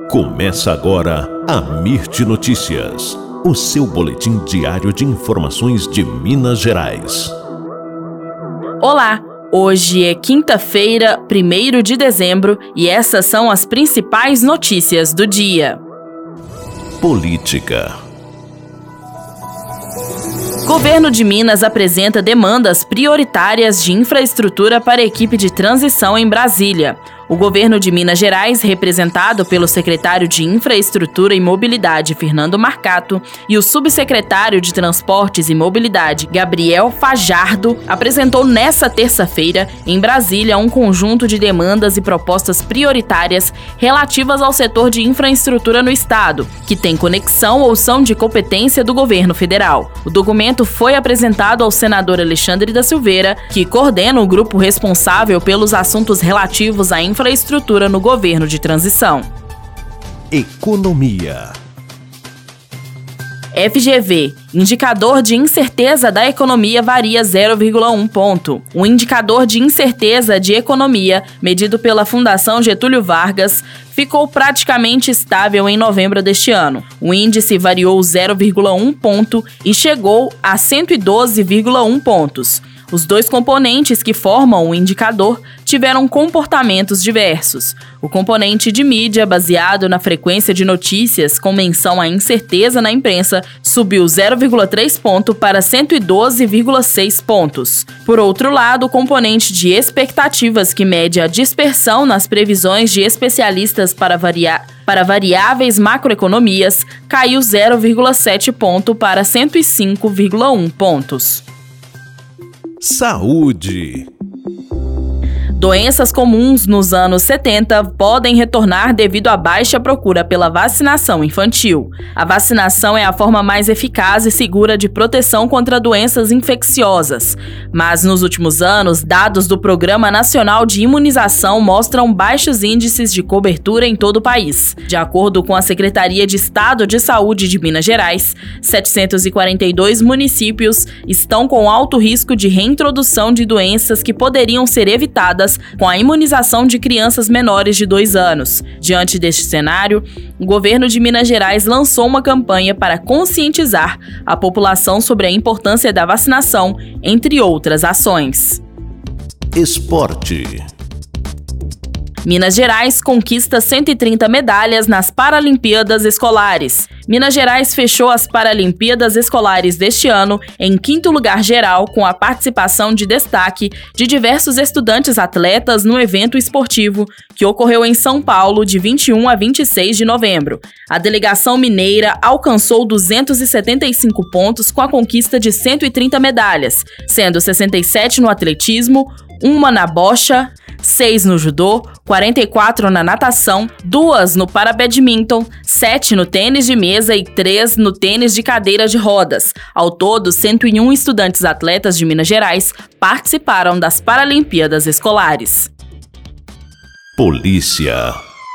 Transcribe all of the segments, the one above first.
Começa agora a Mirte Notícias, o seu boletim diário de informações de Minas Gerais. Olá, hoje é quinta-feira, 1º de dezembro, e essas são as principais notícias do dia. Política. Governo de Minas apresenta demandas prioritárias de infraestrutura para a equipe de transição em Brasília. O governo de Minas Gerais, representado pelo secretário de Infraestrutura e Mobilidade, Fernando Marcato, e o subsecretário de Transportes e Mobilidade, Gabriel Fajardo, apresentou nesta terça-feira, em Brasília, um conjunto de demandas e propostas prioritárias relativas ao setor de infraestrutura no estado, que tem conexão ou são de competência do governo federal. O documento foi apresentado ao senador Alexandre da Silveira, que coordena o grupo responsável pelos assuntos relativos à infraestrutura no governo de transição. Economia. FGV, indicador de incerteza da economia, varia 0,1 ponto. O indicador de incerteza de economia, medido pela Fundação Getúlio Vargas, ficou praticamente estável em novembro deste ano. O índice variou 0,1 ponto e chegou a 112,1 pontos. Os dois componentes que formam o indicador tiveram comportamentos diversos. O componente de mídia, baseado na frequência de notícias com menção à incerteza na imprensa, subiu 0,3 ponto para 112,6 pontos. Por outro lado, o componente de expectativas, que mede a dispersão nas previsões de especialistas para variáveis macroeconomias, caiu 0,7 ponto para 105,1 pontos. Saúde. Doenças comuns nos anos 70 podem retornar devido à baixa procura pela vacinação infantil. A vacinação é a forma mais eficaz e segura de proteção contra doenças infecciosas. Mas nos últimos anos, dados do Programa Nacional de Imunização mostram baixos índices de cobertura em todo o país. De acordo com a Secretaria de Estado de Saúde de Minas Gerais, 742 municípios estão com alto risco de reintrodução de doenças que poderiam ser evitadas com a imunização de crianças menores de 2 anos. Diante deste cenário, o governo de Minas Gerais lançou uma campanha para conscientizar a população sobre a importância da vacinação, entre outras ações. Esporte. Minas Gerais conquista 130 medalhas nas Paralimpíadas Escolares. Minas Gerais fechou as Paralimpíadas Escolares deste ano em 5º lugar geral, com a participação de destaque de diversos estudantes atletas no evento esportivo que ocorreu em São Paulo de 21 a 26 de novembro. A delegação mineira alcançou 275 pontos com a conquista de 130 medalhas, sendo 67 no atletismo, 1 na bocha, 6 no judô, 44 na natação, 2 no parabadminton, 7 no tênis de mesa e 3 no tênis de cadeira de rodas. Ao todo, 101 estudantes atletas de Minas Gerais participaram das Paralimpíadas Escolares. Polícia.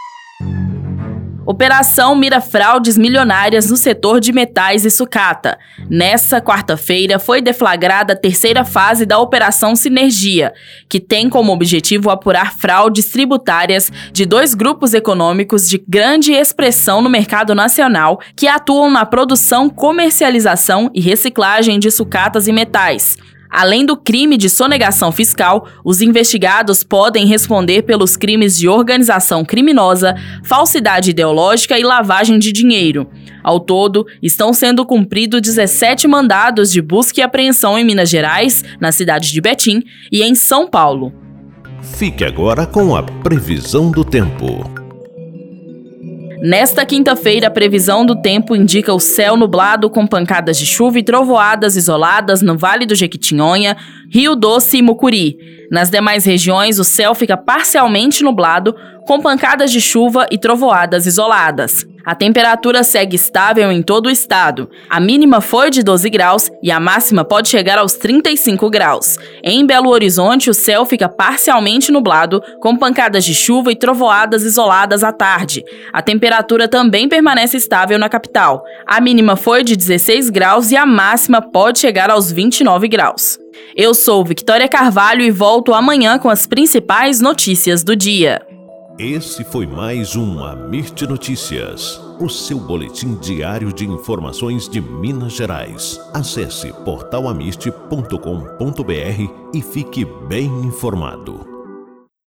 Operação mira fraudes milionárias no setor de metais e sucata. Nessa quarta-feira foi deflagrada a 3ª fase da Operação Sinergia, que tem como objetivo apurar fraudes tributárias de 2 grupos econômicos de grande expressão no mercado nacional que atuam na produção, comercialização e reciclagem de sucatas e metais. Além do crime de sonegação fiscal, os investigados podem responder pelos crimes de organização criminosa, falsidade ideológica e lavagem de dinheiro. Ao todo, estão sendo cumpridos 17 mandados de busca e apreensão em Minas Gerais, na cidade de Betim e em São Paulo. Fique agora com a previsão do tempo. Nesta quinta-feira, a previsão do tempo indica o céu nublado com pancadas de chuva e trovoadas isoladas no Vale do Jequitinhonha, Rio Doce e Mucuri. Nas demais regiões, o céu fica parcialmente nublado, com pancadas de chuva e trovoadas isoladas. A temperatura segue estável em todo o estado. A mínima foi de 12 graus e a máxima pode chegar aos 35 graus. Em Belo Horizonte, o céu fica parcialmente nublado, com pancadas de chuva e trovoadas isoladas à tarde. A temperatura também permanece estável na capital. A mínima foi de 16 graus e a máxima pode chegar aos 29 graus. Eu sou Victoria Carvalho e volto amanhã com as principais notícias do dia. Esse foi mais um Amirte Notícias, o seu boletim diário de informações de Minas Gerais. Acesse portalamirte.com.br e fique bem informado.